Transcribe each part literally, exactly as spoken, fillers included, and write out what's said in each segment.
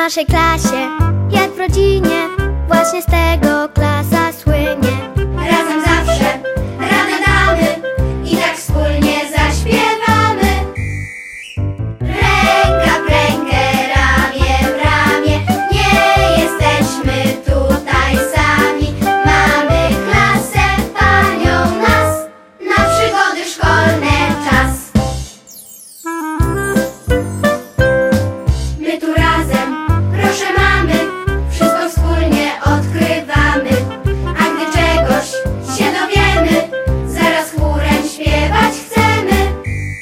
naszej klasie, jak w rodzinie, właśnie z tego klasa słynie. Razem zawsze radę damy i tak wspólnie zaśpiewamy. Ręka w rękę, ramię w ramię, nie jesteśmy tutaj sami. Mamy klasę, panią nas, na przygody szkolne czas. My tu razem, proszę mamy, wszystko wspólnie odkrywamy. A gdy czegoś się dowiemy, zaraz chórem śpiewać chcemy.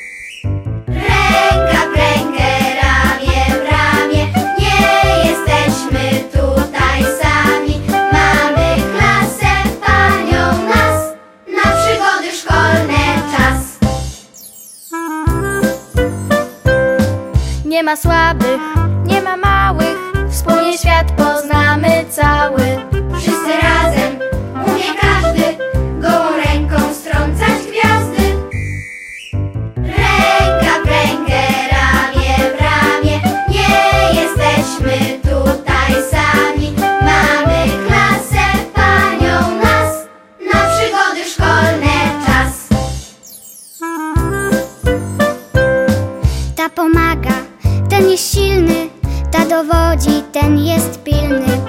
Ręka w rękę, ramię w ramię, nie jesteśmy tutaj sami. Mamy klasę, panią nas, na przygody szkolne czas. Nie ma słabych, nie ma małych, wspólnie świat poznamy cały. Wszyscy razem, umie każdy, gołą ręką strącać gwiazdy. Ręka w rękę, ramię w ramię, nie jesteśmy tutaj sami. Mamy klasę, panią nas, na przygody szkolne czas. Ta pomaga, ten jest silny, ta dowodzi, ten jest pilny.